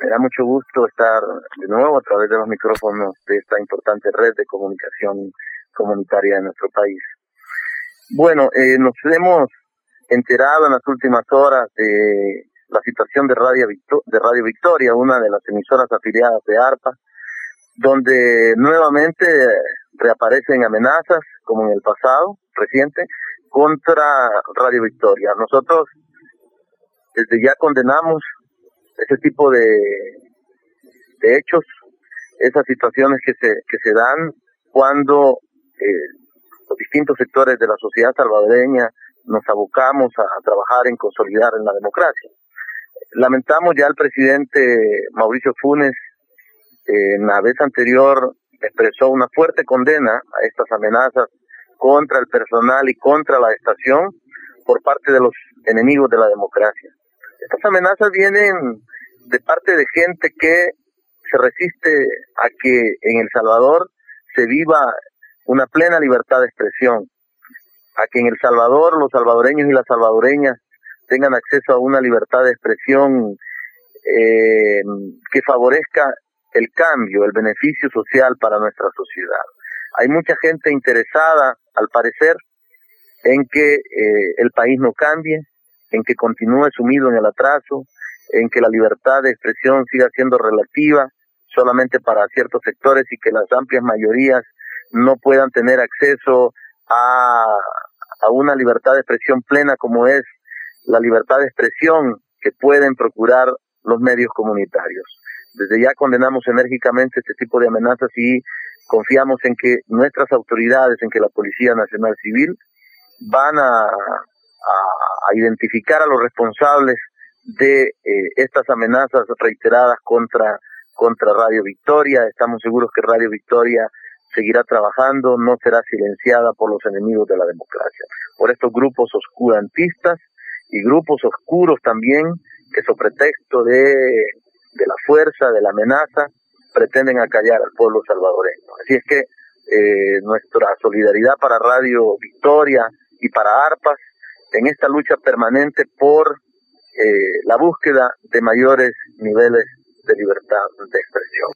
Me da mucho gusto estar de nuevo a través de los micrófonos de esta importante red de comunicación comunitaria de nuestro país. Bueno, nos hemos enterado en las últimas horas de la situación de Radio Victoria, una de las emisoras afiliadas de ARPA, donde nuevamente reaparecen amenazas, como en el pasado reciente, contra Radio Victoria. Nosotros desde ya condenamos ese tipo de hechos, esas situaciones que se dan cuando los distintos sectores de la sociedad salvadoreña nos abocamos a trabajar en consolidar en la democracia. Lamentamos ya el presidente Mauricio Funes en la vez anterior expresó una fuerte condena a estas amenazas contra el personal y contra la estación por parte de los enemigos de la democracia. Estas amenazas vienen de parte de gente que se resiste a que en El Salvador se viva una plena libertad de expresión, a que en El Salvador los salvadoreños y las salvadoreñas tengan acceso a una libertad de expresión que favorezca el cambio, el beneficio social para nuestra sociedad. Hay mucha gente interesada, al parecer, en que el país no cambie, en que continúe sumido en el atraso, en que la libertad de expresión siga siendo relativa solamente para ciertos sectores y que las amplias mayorías no puedan tener acceso a una libertad de expresión plena como es la libertad de expresión que pueden procurar los medios comunitarios. Desde ya condenamos enérgicamente este tipo de amenazas y confiamos en que nuestras autoridades, en que la Policía Nacional Civil van a identificar a los responsables de estas amenazas reiteradas contra Radio Victoria. Estamos seguros que Radio Victoria seguirá trabajando, no será silenciada por los enemigos de la democracia, por estos grupos oscurantistas y grupos oscuros también que sobre pretexto de la fuerza, de la amenaza, pretenden acallar al pueblo salvadoreño. Así es que nuestra solidaridad para Radio Victoria y para ARPAS en esta lucha permanente por la búsqueda de mayores niveles de libertad de expresión.